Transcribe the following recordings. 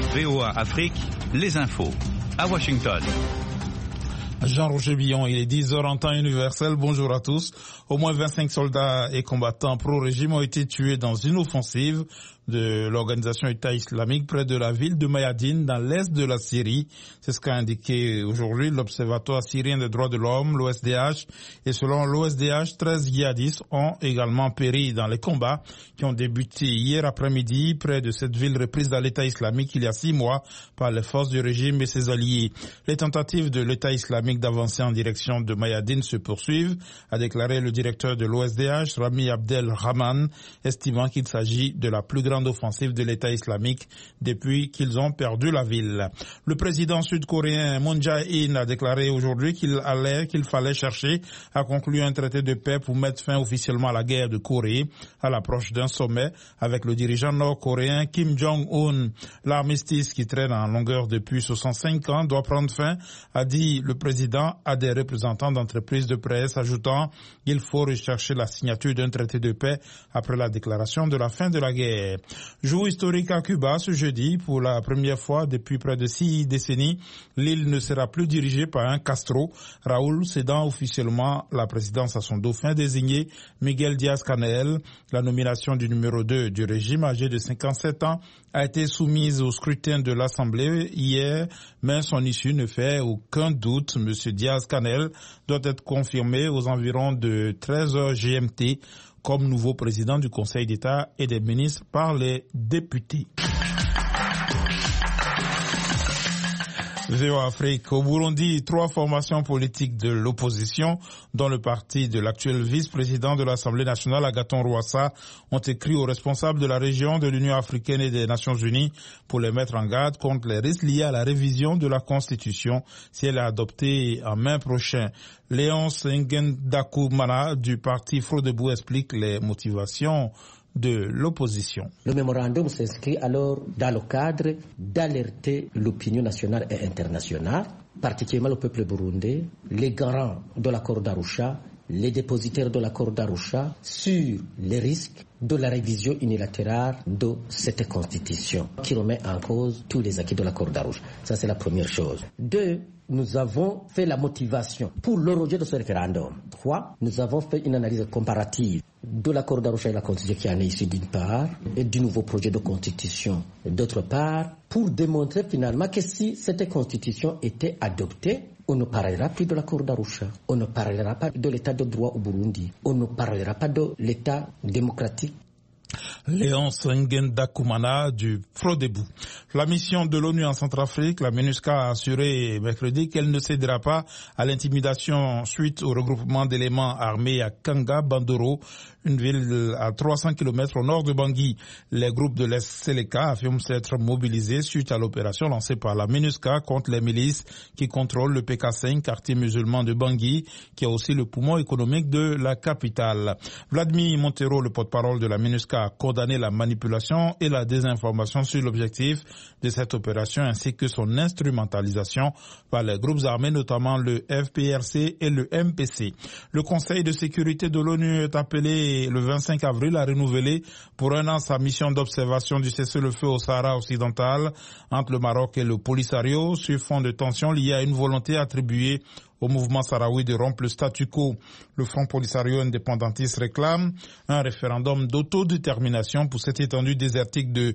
VOA Afrique, les infos. À Washington. Jean-Roger Billon, il est 10h en temps universel. Bonjour à tous. Au moins 25 soldats et combattants pro-régime ont été tués dans une offensive de l'organisation État islamique près de la ville de Mayadine dans l'est de la Syrie. C'est ce qu'a indiqué aujourd'hui l'Observatoire syrien des droits de l'homme, l'OSDH. Et selon l'OSDH, 13 djihadistes ont également péri dans les combats qui ont débuté hier après-midi près de cette ville reprise dans l'État islamique il y a 6 mois par les forces du régime et ses alliés. Les tentatives de l'État islamique d'avancer en direction de Mayadine se poursuivent, a déclaré le directeur de l'OSDH, Rami Abdel Rahman, estimant qu'il s'agit de la plus grande offensive de l'État islamique depuis qu'ils ont perdu la ville. Le président sud-coréen Moon Jae-in a déclaré aujourd'hui qu'il fallait chercher à conclure un traité de paix pour mettre fin officiellement à la guerre de Corée à l'approche d'un sommet avec le dirigeant nord-coréen Kim Jong-un. L'armistice qui traîne en longueur depuis 65 ans doit prendre fin, a dit le président à des représentants d'entreprises de presse, ajoutant qu'il faut rechercher la signature d'un traité de paix après la déclaration de la fin de la guerre. Jour historique à Cuba ce jeudi. Pour la première fois depuis près de 6 décennies, l'île ne sera plus dirigée par un Castro, Raúl cédant officiellement la présidence à son dauphin désigné Miguel Díaz-Canel. La nomination du numéro 2 du régime, âgé de 57 ans, a été soumise au scrutin de l'Assemblée hier, mais son issue ne fait aucun doute. Monsieur Díaz-Canel doit être confirmé aux environs de 13h GMT comme nouveau président du Conseil d'État et des ministres par les députés. VOA Afrique. Au Burundi, 3 formations politiques de l'opposition, dont le parti de l'actuel vice-président de l'Assemblée nationale, Agathon Rwasa, ont écrit aux responsables de la région, de l'Union africaine et des Nations unies pour les mettre en garde contre les risques liés à la révision de la Constitution si elle est adoptée en mai prochain. Léonce Ngendakumana du parti Frodebou explique les motivations de l'opposition. Le mémorandum s'inscrit alors dans le cadre d'alerter l'opinion nationale et internationale, particulièrement le peuple burundais, les garants de l'accord d'Arusha, les dépositaires de l'accord d'Arusha, sur les risques de la révision unilatérale de cette constitution qui remet en cause tous les acquis de l'accord d'Arusha. Ça, c'est la première chose. 2, nous avons fait la motivation pour le rejet de ce référendum. 3, nous avons fait une analyse comparative de l'accord d'Arusha et la constitution qui en est issue d'une part, et du nouveau projet de constitution d'autre part, pour démontrer finalement que si cette constitution était adoptée, on ne parlera plus de l'accord d'Arusha, on ne parlera pas de l'état de droit au Burundi, on ne parlera pas de l'état démocratique. Léonce Ngendakumana du Frodebou. La mission de l'ONU en Centrafrique, la MINUSCA, a assuré mercredi qu'elle ne cédera pas à l'intimidation suite au regroupement d'éléments armés à Kanga Bandoro, une ville à 300 km au nord de Bangui. Les groupes de l'Est Seleka affirment s'être mobilisés suite à l'opération lancée par la MINUSCA contre les milices qui contrôlent le PK5, quartier musulman de Bangui, qui est aussi le poumon économique de la capitale. Vladimir Montero, le porte-parole de la MINUSCA, a condamné la manipulation et la désinformation sur l'objectif de cette opération ainsi que son instrumentalisation par les groupes armés, notamment le FPRC et le MPC. Le Conseil de sécurité de l'ONU est appelé le 25 avril à renouveler pour 1 an sa mission d'observation du cessez-le-feu au Sahara occidental entre le Maroc et le Polisario sur fond de tensions liées à une volonté attribuée au mouvement sahraoui de rompre le statu quo. Le Front Polisario indépendantiste réclame un référendum d'autodétermination pour cette étendue désertique de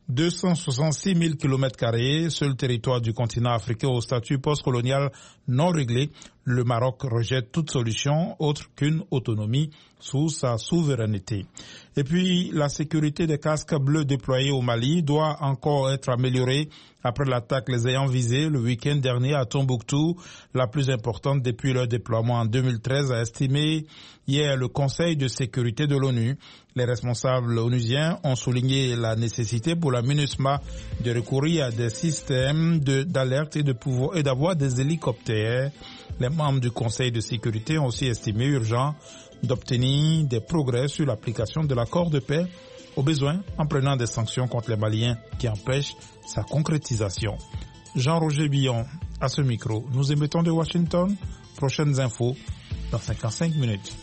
266 000 km², seul territoire du continent africain au statut postcolonial non réglé. Le Maroc rejette toute solution autre qu'une autonomie sous sa souveraineté. Et puis, la sécurité des casques bleus déployés au Mali doit encore être améliorée après l'attaque les ayant visés le week-end dernier à Tombouctou, la plus importante depuis leur déploiement en 2013, a estimé hier le Conseil de sécurité de l'ONU. Les responsables onusiens ont souligné la nécessité pour la MINUSMA de recourir à des systèmes d'alerte et d'avoir des hélicoptères. Les membres du Conseil de sécurité ont aussi estimé urgent d'obtenir des progrès sur l'application de l'accord de paix, au besoin en prenant des sanctions contre les Maliens qui empêchent sa concrétisation. Jean-Roger Billon, à ce micro. Nous émettons de Washington. Prochaines infos dans 55 minutes.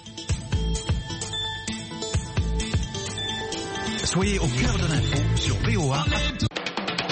Soyez au cœur de l'info sur VOA.